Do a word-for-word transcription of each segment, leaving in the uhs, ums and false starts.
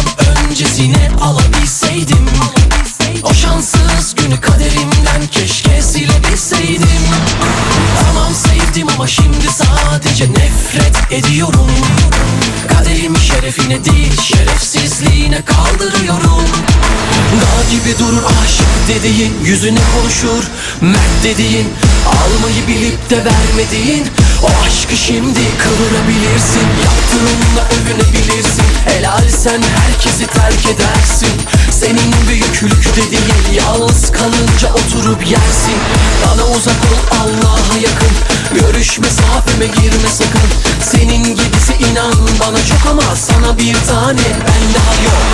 öncesine alabilseydim. O şanssız günü kaderimden keşke silebilseydim. Tamam sevdim ama şimdi sadece nefret ediyorum. Kaderimi şerefine değil şerefsizliğine kaldırıyorum. Dağ gibi durur aşık dediğin, yüzüne konuşur mert dediğin, almayı bilip de vermediğin o aşkı şimdi kıvırabilirsin. Yaptığınla övünebilirsin. Helal sen herkesi terk edersin. Senin büyüklük dediğin yalnız kalınca oturup yersin. Bana uzak ol, Allah'a yakın. Görüş mesafeme girme sakın. Senin gibisi inan bana çok ama sana bir tane ben daha yok.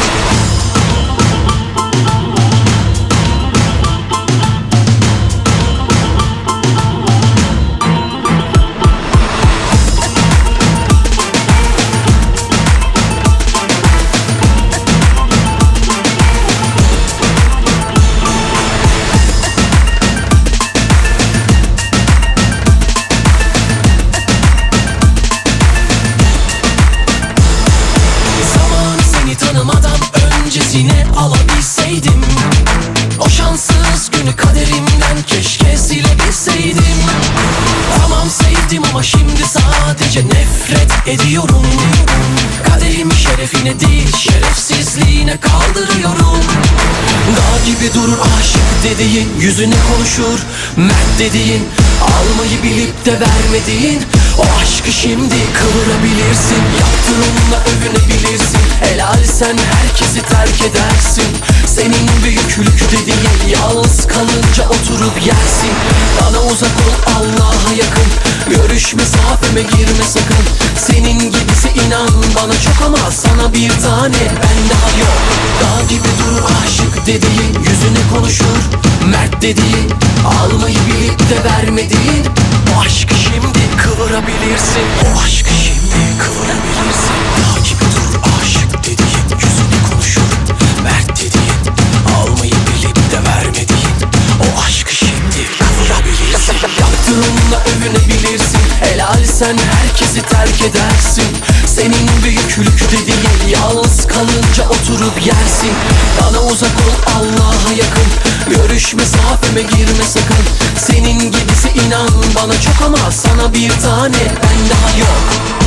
Tanımadan öncesine alabilseydim. O şanssız günü kaderimden keşke silebilseydim. Tamam sevdim ama şimdi sadece nefret ediyorum. Kaderimi şerefine değil şerefsizliğine kaldırıyorum. Dağ gibi durur aşık dediğin, yüzüne konuşur mert dediğin, almayı bilip de vermediğin o aşkı şimdi kıvırabilirsin. Yaptığınla övünebilirsin. Helal sen herkesi terk edersin. Senin büyüklük dediğin yalnız kalınca oturup yersin. Bana uzak ol, Allah'a yakın. Görüş mesafeme girme sakın. Senin gibisi inan bana çok ama sana bir tane ben daha yok. Dağ gibi durur aşık dediğin, yüzüne konuşur mert dediğin, almayı bilip de vermediğin o aşkı şimdi kıvırabilirsin. O aşkı şimdi kıvırabilirsin. Dağ gibi durur aşık dediğin, yüzüne konuşur mert dediğin, almayı bilip de vermediğin o aşkı şimdi kıvırabilirsin. Yaptığınla övünebilirsin. Helal sen herkesi terk edersin. Senin büyüklük dediğin yalnız kalınca oturup yersin. Bana uzak ol, Allah'a yakın. Görüş mesafeme girme sakın. Senin gibisi inan bana çok ama sana bir tane ben daha yok.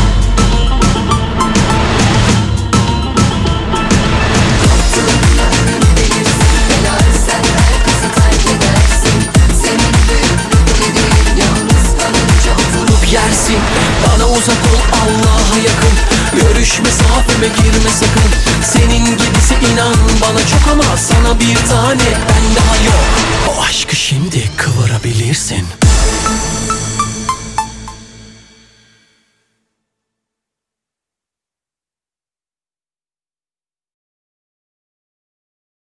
Yersin. Bana uzak ol, Allah'a yakın. Görüş mesafeme girme sakın. Senin gibisi inan bana çok ama sana bir tane ben daha yok. O aşkı şimdi kıvırabilirsin.